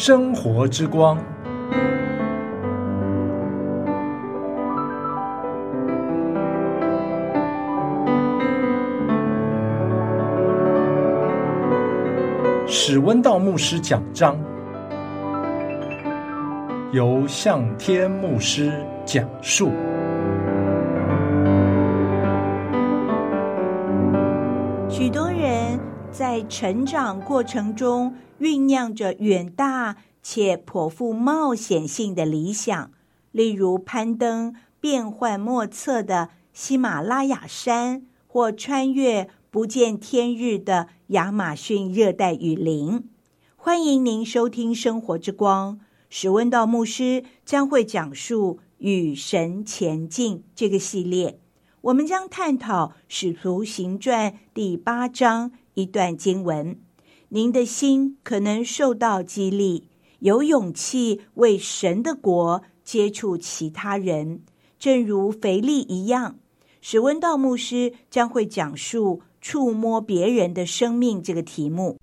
生活之光。史温道牧师讲章，由向天牧师讲述。 许多人在成长过程中酝酿着远大且颇富冒险性的理想，例如攀登变幻莫测的喜马拉雅山，或穿越不见天日的亚马逊热带雨林。欢迎您收听生活之光，史温道牧师将会讲述与神前进这个系列。我们将探讨使徒行传第8章一段经文。您的心可能受到激励，有勇气为神的国接触其他人，正如腓力一样。史温道牧师将会讲述触摸别人的生命这个题目。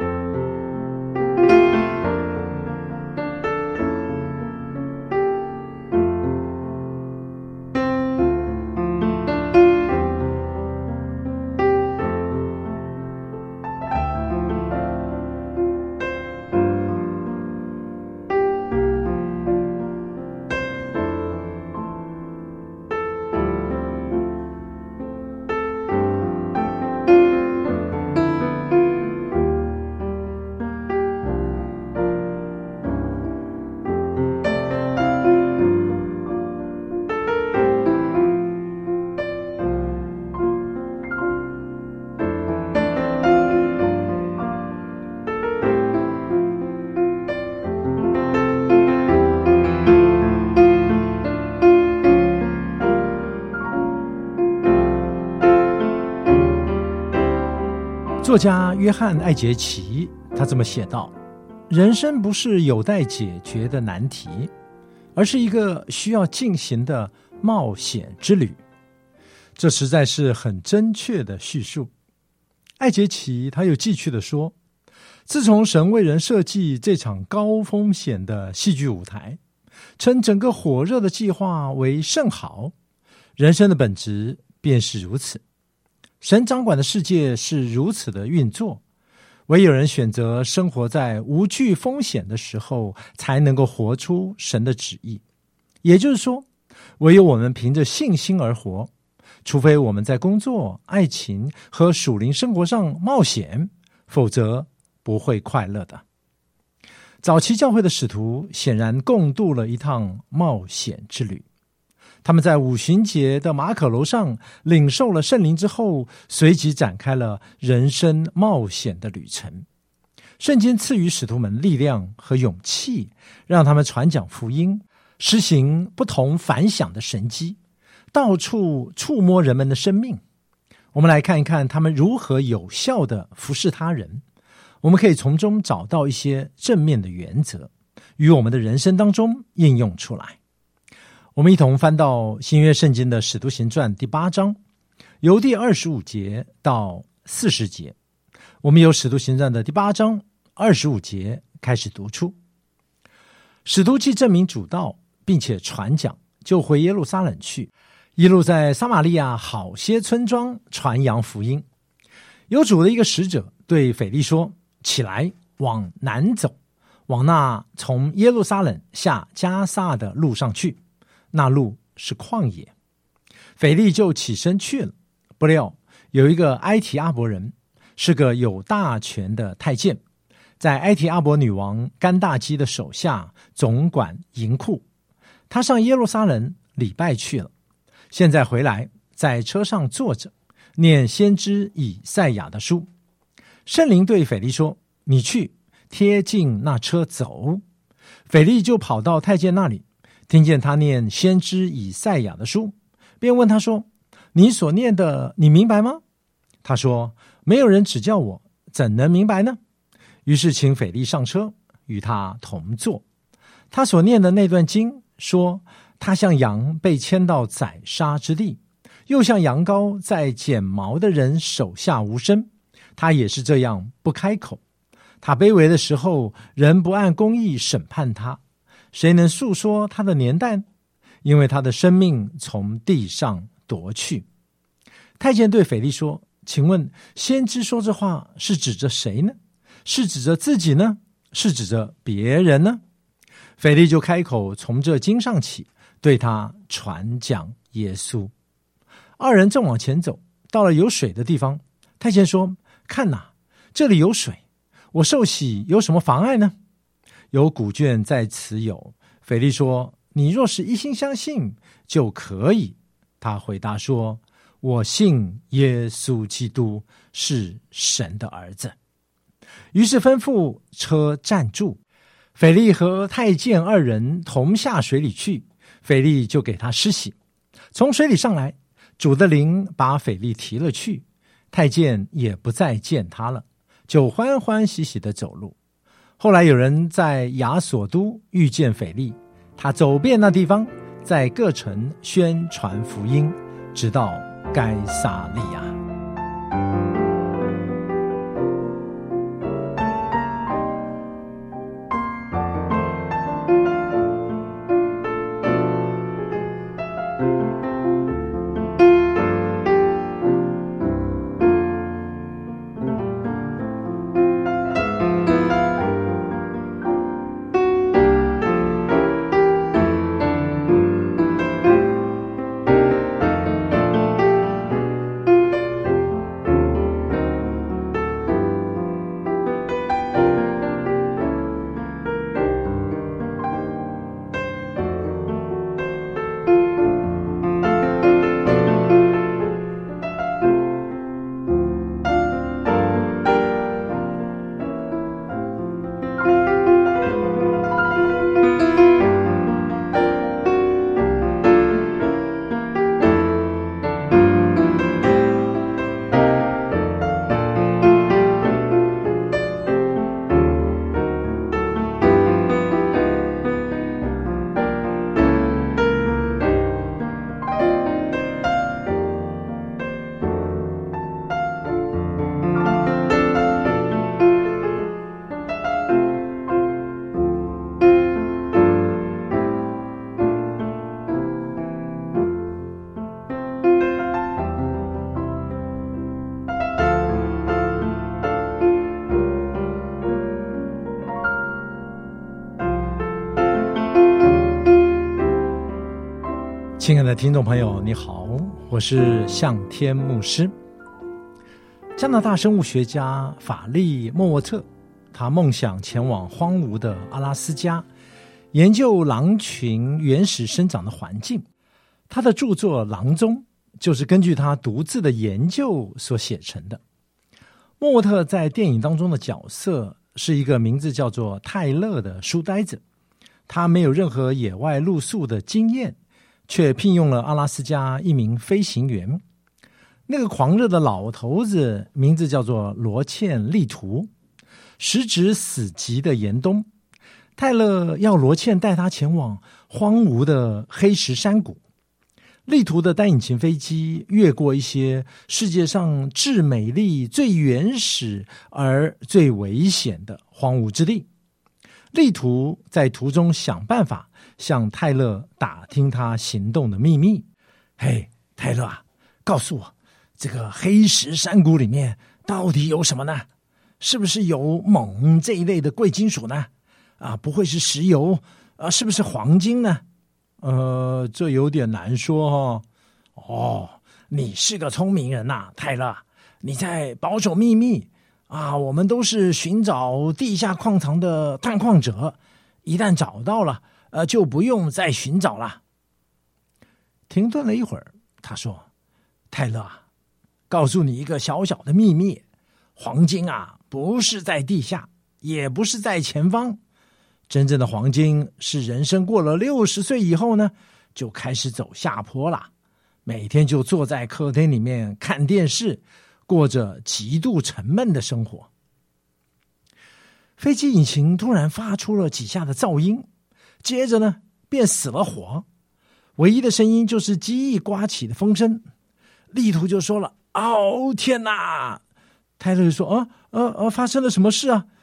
作家约翰·艾杰奇他这么写道：人生不是有待解决的难题，而是一个需要进行的冒险之旅。这实在是很真确的叙述。艾杰奇他又继续地说，自从神为人设计这场高风险的戏剧舞台，称整个火热的计划为甚好，人生的本质便是如此。神掌管的世界是如此的运作，唯有人选择生活在无惧风险的时候，才能够活出神的旨意。也就是说，唯有我们凭着信心而活，除非我们在工作、爱情和属灵生活上冒险，否则不会快乐的。早期教会的使徒显然共度了一趟冒险之旅。他们在五旬节的马可楼上领受了圣灵之后，随即展开了人生冒险的旅程。圣经赐予使徒们力量和勇气，让他们传讲福音，实行不同凡响的神迹，到处触摸人们的生命。我们来看一看他们如何有效地服侍他人，我们可以从中找到一些正面的原则，与我们的人生当中应用出来。我们一同翻到新约圣经的使徒行传第8章，由第25节到40节。我们由使徒行传的第8章25节开始读出。使徒既证明主道，并且传讲，就回耶路撒冷去，一路在撒玛利亚好些村庄传扬福音。有主的一个使者对腓力说，起来，往南走，往那从耶路撒冷下加撒的路上去，那路是旷野。腓力就起身去了，不料有一个埃提阿伯人，是个有大权的太监，在埃提阿伯女王甘大基的手下总管银库。他上耶路撒冷礼拜去了，现在回来，在车上坐着，念先知以赛亚的书。圣灵对腓力说，你去，贴近那车走。腓力就跑到太监那里，听见他念先知以赛亚的书，便问他说，你所念的你明白吗？他说，没有人指教我，怎能明白呢？于是请腓力上车，与他同坐。他所念的那段经说，他像羊被牵到宰杀之地，又像羊羔在剪毛的人手下无声，他也是这样不开口。 他卑微的时候，人不按公义审判他，谁能诉说他的年代呢？因为他的生命从地上夺去。太监对腓力说，请问先知说这话是指着谁呢？是指着自己呢？是指着别人呢？腓力就开口，从这经上起，对他传讲耶稣。二人正往前走，到了有水的地方，太监说，看哪，这里有水，我受洗有什么妨碍呢？有古卷在此有。腓力说，你若是一心相信就可以。他回答说，我信耶稣基督是神的儿子。于是吩咐车站住，腓力和太监二人同下水里去，腓力就给他施洗。从水里上来，主的灵把腓力提了去，太监也不再见他了，就欢欢喜喜地走路。后来有人在亚索都遇见腓力，他走遍那地方，在各城宣传福音，直到该撒利亚。亲爱的听众朋友，你好，我是向天牧师。加拿大生物学家法利莫沃特，他梦想前往荒芜的阿拉斯加，研究狼群原始生长的环境。他的著作《狼踪》就是根据他独自的研究所写成的。莫沃特在电影当中的角色是一个名字叫做泰勒的书呆子，他没有任何野外露宿的经验，却聘用了阿拉斯加一名飞行员。那个狂热的老头子名字叫做罗茜利图，时值死寂的严冬，泰勒要罗茜带他前往荒芜的黑石山谷。利图的单引擎飞机越过一些世界上最美丽、最原始而最危险的荒芜之地。利图在途中想办法向泰勒打听他行动的秘密。嘿，泰勒啊，告诉我，这个黑石山谷里面到底有什么呢？是不是有锰这一类的贵金属呢？不会是石油？是不是黄金呢？这有点难说哦。你是个聪明人呐，泰勒，你在保守秘密我们都是寻找地下矿藏的探矿者，一旦找到了，就不用再寻找了。停顿了一会儿，他说：“泰勒啊，告诉你一个小小的秘密，黄金不是在地下，也不是在前方。真正的黄金是人生过了60岁以后呢，就开始走下坡了，每天就坐在客厅里面看电视，过着极度沉闷的生活。”飞机引擎突然发出了几下的噪音，接着呢便死了火，唯一的声音就是机翼刮起的风声。利图就说了：“天哪！”泰勒就说：“发生了什么事啊？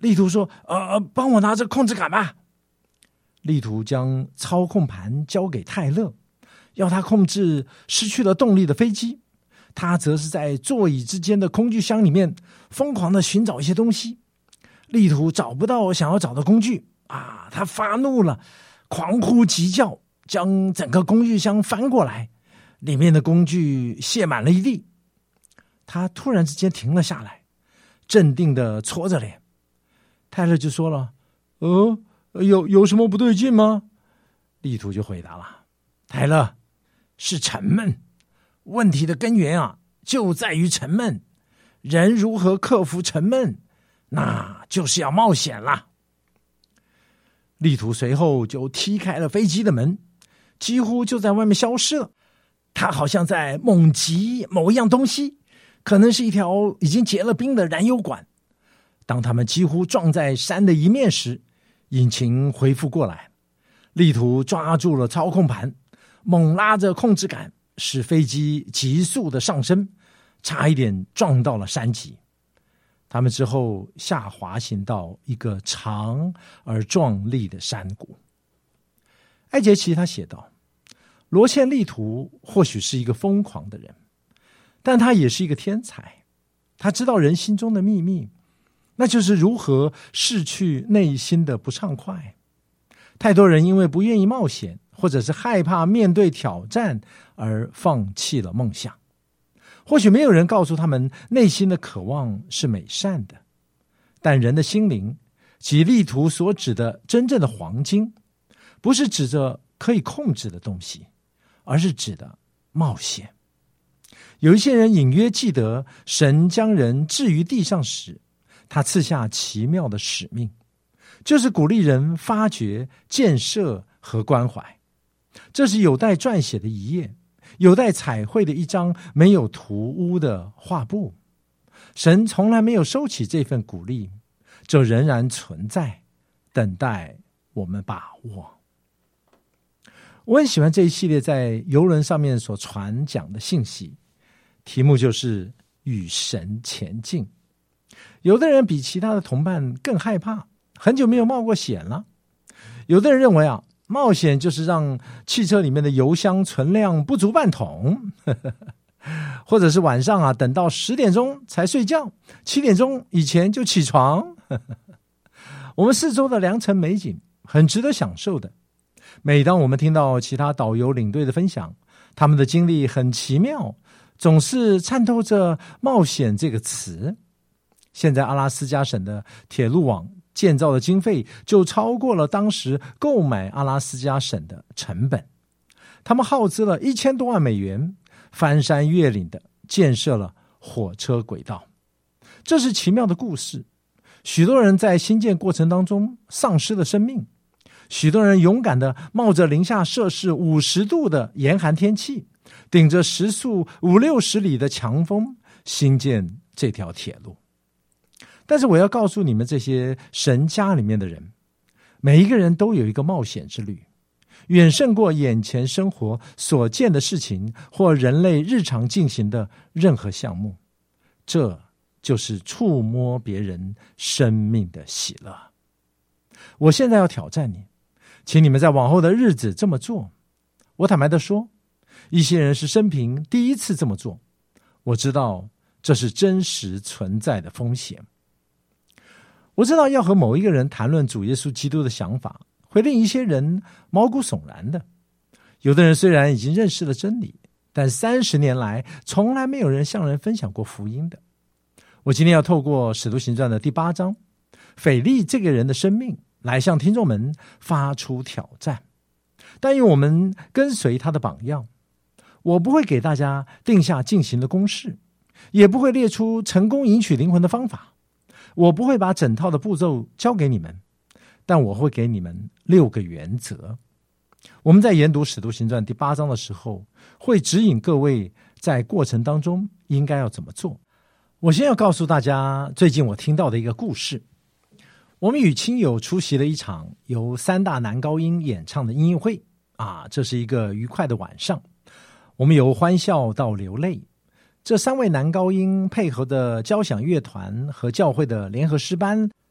力图说：“帮我拿着控制杆吧。”力图将操控盘交给泰勒，要他控制失去了动力的飞机。他则是在座椅之间的工具箱里面疯狂地寻找一些东西。力图找不到想要找的工具他发怒了，狂呼急叫，将整个工具箱翻过来，里面的工具卸满了一地。他突然之间停了下来，镇定地搓着脸。泰勒就说了：“有什么不对劲吗？”力图就回答了：“泰勒，是沉闷。问题的根源就在于沉闷。人如何克服沉闷，那就是要冒险了。”力图随后就踢开了飞机的门，几乎就在外面消失了。他好像在猛击某一样东西，可能是一条已经结了冰的燃油管。当他们几乎撞在山的一面时，引擎恢复过来，力图抓住了操控盘，猛拉着控制杆，使飞机急速的上升，差一点撞到了山脊。他们之后下滑行到一个长而壮丽的山谷。艾杰奇他写道：“罗茜力图或许是一个疯狂的人，但他也是一个天才。他知道人心中的秘密，那就是如何逝去内心的不畅快。太多人因为不愿意冒险，或者是害怕面对挑战而放弃了梦想。或许没有人告诉他们内心的渴望是美善的，但人的心灵即力图所指的真正的黄金，不是指着可以控制的东西，而是指的冒险。有一些人隐约记得神将人置于地上时，他赐下奇妙的使命，就是鼓励人发掘、建设和关怀。这是有待撰写的一页，有待彩绘的一张没有涂污的画布。神从来没有收起这份鼓励，这仍然存在，等待我们把握。我很喜欢这一系列在邮轮上面所传讲的信息，题目就是与神前进。有的人比其他的同伴更害怕，很久没有冒过险了。有的人认为冒险就是让汽车里面的油箱存量不足半桶，或者是晚上等到10点钟才睡觉，7点钟以前就起床。我们四周的良辰美景很值得享受的。每当我们听到其他导游领队的分享，他们的经历很奇妙，总是掺透着冒险这个词。现在阿拉斯加省的铁路网建造的经费就超过了当时购买阿拉斯加省的成本。他们耗资了1000多万美元，翻山越岭的建设了火车轨道。这是奇妙的故事。许多人在兴建过程当中丧失了生命，许多人勇敢的冒着零下摄氏50度的严寒天气，顶着时速50-60里的强风兴建这条铁路。但是我要告诉你们这些神家里面的人，每一个人都有一个冒险之旅，远胜过眼前生活所见的事情或人类日常进行的任何项目。这就是触摸别人生命的喜乐。我现在要挑战你，请你们在往后的日子这么做。我坦白地说，一些人是生平第一次这么做，我知道这是真实存在的风险。我知道要和某一个人谈论主耶稣基督的想法，会令一些人毛骨悚然的。有的人虽然已经认识了真理，但30年来从来没有人向人分享过福音的。我今天要透过使徒行传的第8章，腓力这个人的生命，来向听众们发出挑战。但愿我们跟随他的榜样。我不会给大家定下进行的公式，也不会列出成功赢取灵魂的方法。我不会把整套的步骤交给你们，但我会给你们6个原则。我们在研读使徒行传第8章的时候，会指引各位在过程当中应该要怎么做。我先要告诉大家最近我听到的一个故事。我们与亲友出席了一场由3大男高音演唱的音乐会这是一个愉快的晚上，我们由欢笑到流泪。这3位男高音配合的交响乐团和教会的联合诗班，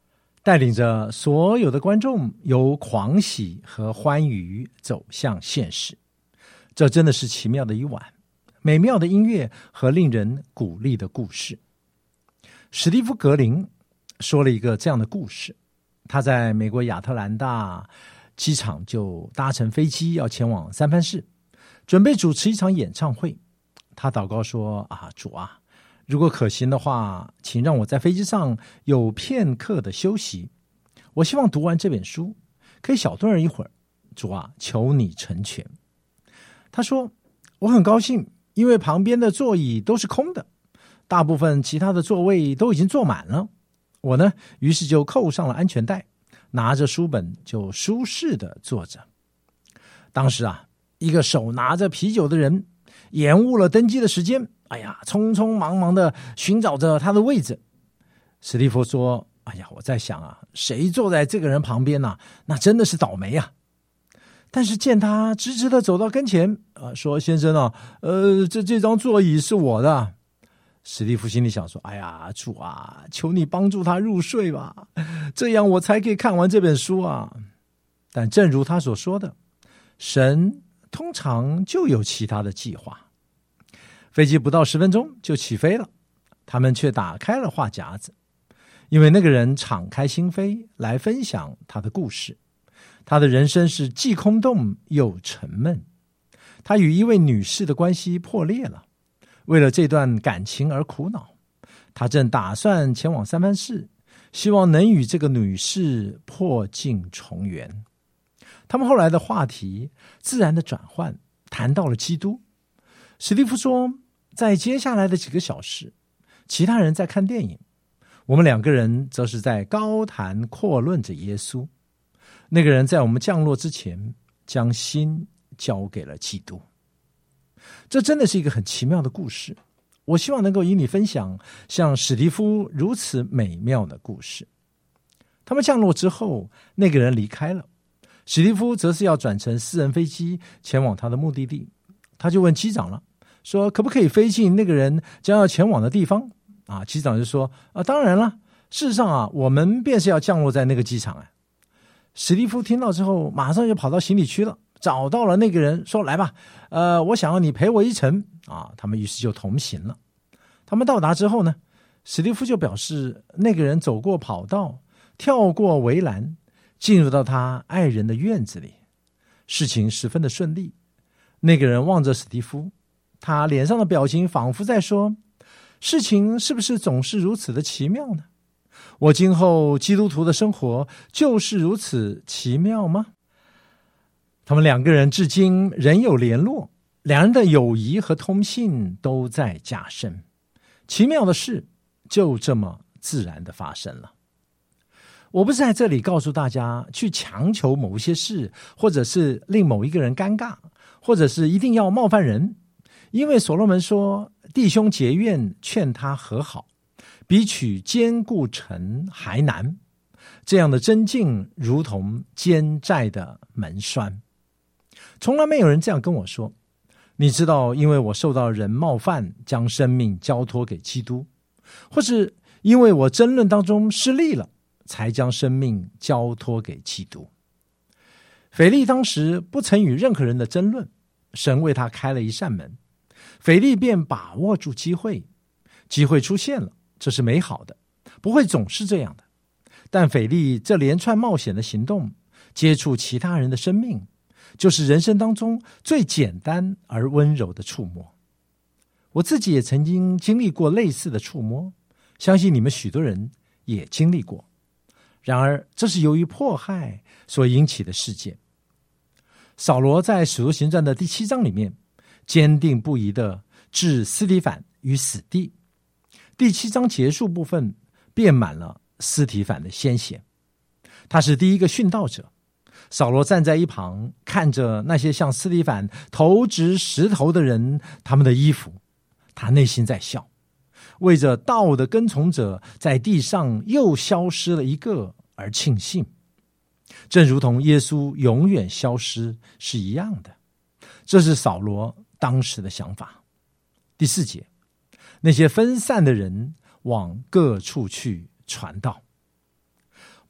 带领着所有的观众由狂喜和欢愉走向现实。这真的是奇妙的一晚，美妙的音乐和令人鼓励的故事。史蒂夫·格林说了一个这样的故事，他在美国亚特兰大机场就搭乘飞机要前往三藩市，准备主持一场演唱会。他祷告说，主啊，如果可行的话，请让我在飞机上有片刻的休息，我希望读完这本书，可以小顿一会儿，主啊，求你成全。他说，我很高兴，因为旁边的座椅都是空的，大部分其他的座位都已经坐满了。我呢，于是就扣上了安全带，拿着书本就舒适的坐着。当时一个手拿着啤酒的人延误了登机的时间，匆匆忙忙的寻找着他的位置。史蒂夫说，我在想谁坐在这个人旁边那真的是倒霉啊。但是见他直直的走到跟前，说，先生这张座椅是我的。史蒂夫心里想说，主啊，求你帮助他入睡吧，这样我才可以看完这本书啊。但正如他所说的，神通常就有其他的计划。飞机不到10分钟就起飞了，他们却打开了话匣子，因为那个人敞开心扉来分享他的故事。他的人生是既空洞又沉闷，他与一位女士的关系破裂了，为了这段感情而苦恼，他正打算前往三藩市，希望能与这个女士破镜重圆。他们后来的话题自然的转换，谈到了基督。史蒂夫说，在接下来的几个小时，其他人在看电影，我们2个人则是在高谈阔论着耶稣。那个人在我们降落之前，将心交给了基督。这真的是一个很奇妙的故事，我希望能够与你分享像史蒂夫如此美妙的故事。他们降落之后，那个人离开了，史蒂夫则是要转乘私人飞机前往他的目的地。他就问机长了，说可不可以飞进那个人将要前往的地方。机长就说，当然了，事实上我们便是要降落在那个机场。史蒂夫听到之后，马上就跑到行李区了，找到了那个人，说，来吧，我想要你陪我一程。他们于是就同行了。他们到达之后呢，史蒂夫就表示，那个人走过跑道，跳过围栏，进入到他爱人的院子里，事情十分的顺利。那个人望着史蒂夫，他脸上的表情仿佛在说，事情是不是总是如此的奇妙呢？我今后基督徒的生活就是如此奇妙吗？他们2个人至今仍有联络，两人的友谊和通信都在加深。奇妙的事就这么自然的发生了。我不是在这里告诉大家去强求某些事，或者是令某一个人尴尬，或者是一定要冒犯人。因为所罗门说，弟兄结怨，劝他和好，比取坚固城还难。这样的真境如同坚寨的门栓。从来没有人这样跟我说，你知道，因为我受到人冒犯，将生命交托给基督，或是因为我争论当中失利了，才将生命交托给基督。腓力当时不曾与任何人的争论，神为他开了一扇门，腓力便把握住机会。机会出现了，这是美好的，不会总是这样的。但腓力这连串冒险的行动，接触其他人的生命，就是人生当中最简单而温柔的触摸。我自己也曾经经历过类似的触摸，相信你们许多人也经历过。然而这是由于迫害所引起的事件。扫罗在使徒行传的第7章里面，坚定不移地置司提反于死地。第7章结束部分遍满了司提反的鲜血。他是第一个殉道者。扫罗站在一旁，看着那些向司提反投掷石头的人，他们的衣服，他内心在笑，为着道的跟从者在地上又消失了一个而庆幸，正如同耶稣永远消失是一样的。这是扫罗当时的想法。第4节，那些分散的人往各处去传道。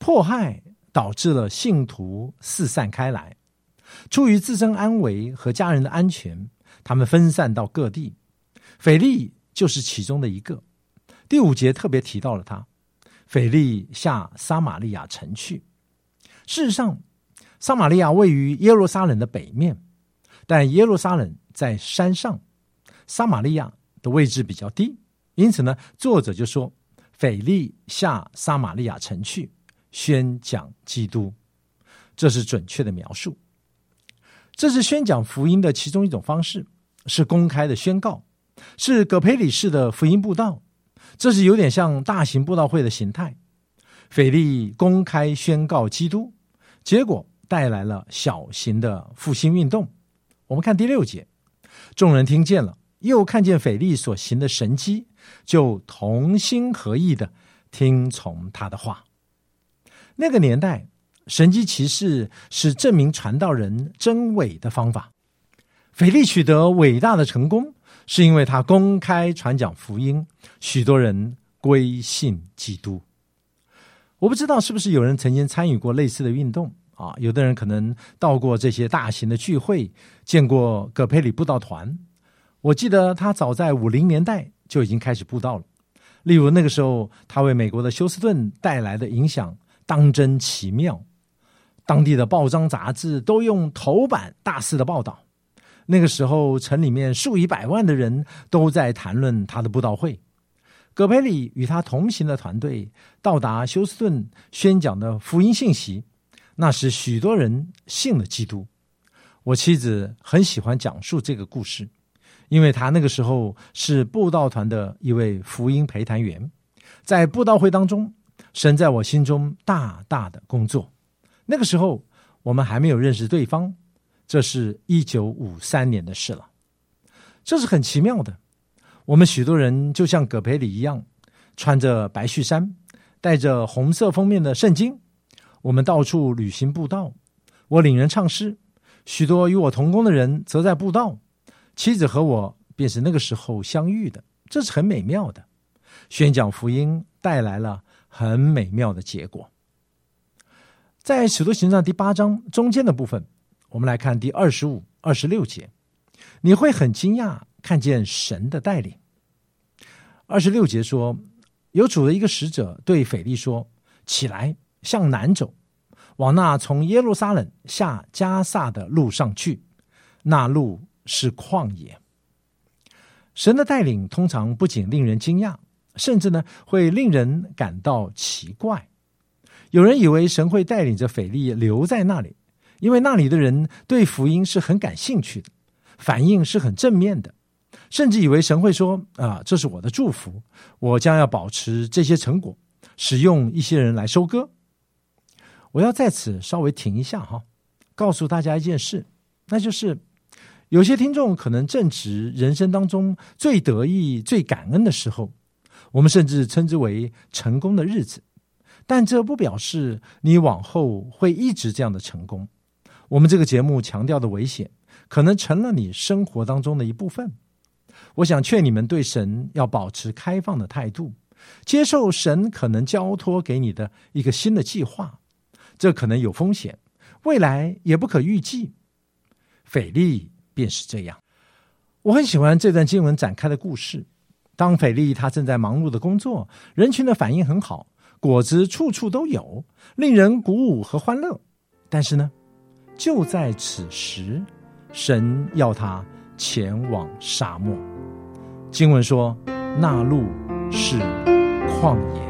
迫害导致了信徒四散开来，出于自身安危和家人的安全，他们分散到各地。腓力就是其中的一个。第5节特别提到了他，腓力下撒玛利亚城去。事实上，撒玛利亚位于耶路撒冷的北面，但耶路撒冷在山上，撒玛利亚的位置比较低，因此呢，作者就说腓力下撒玛利亚城去，宣讲基督。这是准确的描述。这是宣讲福音的其中一种方式，是公开的宣告，是葛培理式的福音布道，这是有点像大型布道会的形态。腓力公开宣告基督，结果带来了小型的复兴运动。我们看第6节，众人听见了，又看见腓力所行的神迹，就同心合意的听从他的话。那个年代，神迹奇事是证明传道人真伪的方法。腓力取得伟大的成功，是因为他公开传讲福音，许多人归信基督。我不知道是不是有人曾经参与过类似的运动啊？有的人可能到过这些大型的聚会，见过葛培理布道团。我记得他早在50年代就已经开始布道了。例如那个时候，他为美国的休斯顿带来的影响当真奇妙，当地的报章杂志都用头版大肆的报道。那个时候，城里面数以百万的人都在谈论他的布道会。葛培理与他同行的团队到达休斯顿，宣讲的福音信息，那时许多人信了基督。我妻子很喜欢讲述这个故事，因为她那个时候是布道团的一位福音陪谈员。在布道会当中，神在我心中大大的工作。那个时候我们还没有认识对方，这是1953年的事了。这是很奇妙的。我们许多人就像葛培理一样，穿着白恤衫，带着红色封面的圣经，我们到处旅行布道。我领人唱诗，许多与我同工的人则在布道。妻子和我便是那个时候相遇的，这是很美妙的。宣讲福音带来了很美妙的结果。在使徒行传第8章中间的部分，我们来看第25、26节，你会很惊讶看见神的带领。26节说，有主的一个使者对腓力说，起来向南走，往那从耶路撒冷下迦萨的路上去，那路是旷野。神的带领通常不仅令人惊讶，甚至呢会令人感到奇怪。有人以为神会带领着腓力留在那里，因为那里的人对福音是很感兴趣的，反应是很正面的，甚至以为神会说这是我的祝福，我将要保持这些成果，使用一些人来收割。我要在此稍微停一下告诉大家一件事，那就是有些听众可能正值人生当中最得意、最感恩的时候，我们甚至称之为成功的日子，但这不表示你往后会一直这样的成功。我们这个节目强调的危险，可能成了你生活当中的一部分。我想劝你们对神要保持开放的态度，接受神可能交托给你的一个新的计划，这可能有风险，未来也不可预计。腓力便是这样。我很喜欢这段经文展开的故事。当腓力他正在忙碌的工作，人群的反应很好，果子处处都有，令人鼓舞和欢乐。但是呢，就在此时，神要他前往沙漠。经文说，那路是旷野。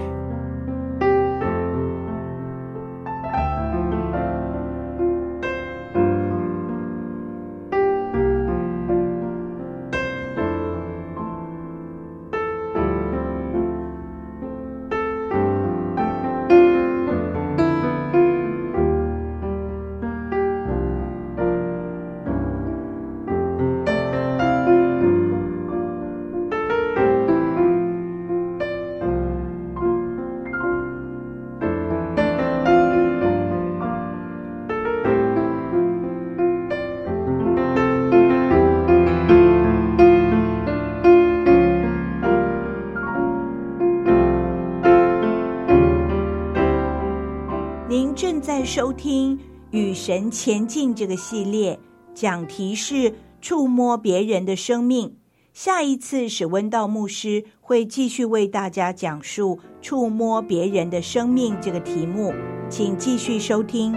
在收听与神前进这个系列，讲题是触摸别人的生命。下一次史温道牧师会继续为大家讲述触摸别人的生命这个题目，请继续收听。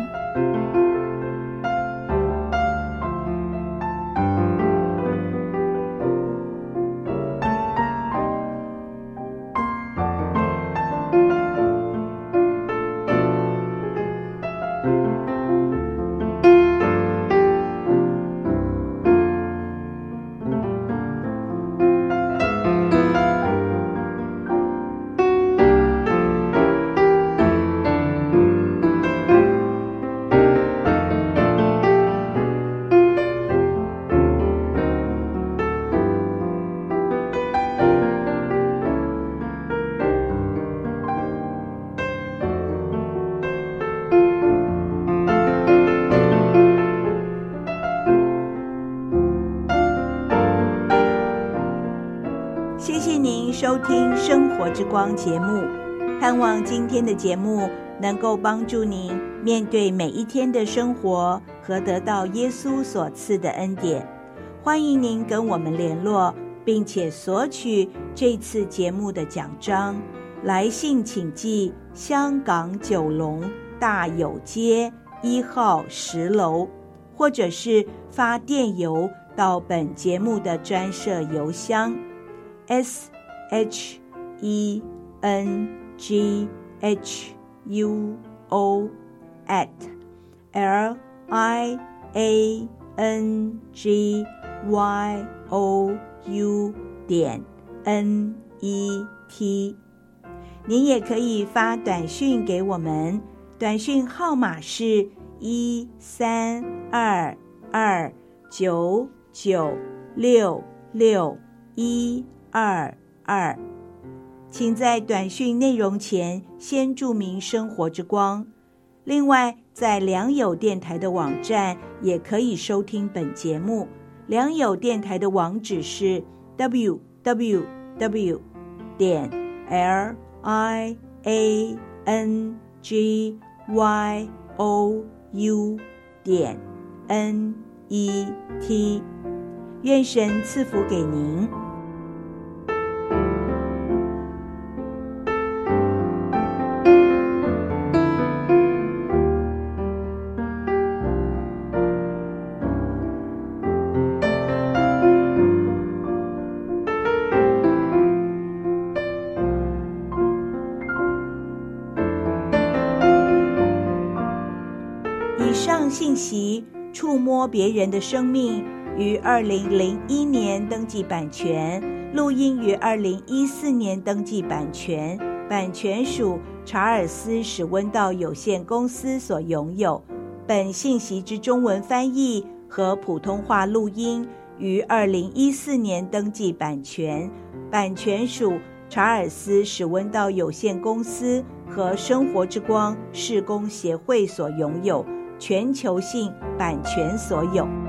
谢谢您收听生活之光节目，盼望今天的节目能够帮助您面对每一天的生活和得到耶稣所赐的恩典。欢迎您跟我们联络，并且索取这次节目的奖章。来信请寄香港九龙大有街1号10楼，或者是发电邮到本节目的专设邮箱shengyou@liangyou.net。您也可以发短讯给我们，短讯号码是13229966122，请在短讯内容前先注明生活之光。另外，在良友电台的网站也可以收听本节目。良友电台的网址是 www.liangyou.net。 愿神赐福给您。以上信息触摸别人的生命于2001年登记版权，录音于2014年登记版权，版权属查尔斯史温道有限公司所拥有。本信息之中文翻译和普通话录音于2014年登记版权，版权属查尔斯史温道有限公司和生活之光事工协会所拥有，全球性版权所有。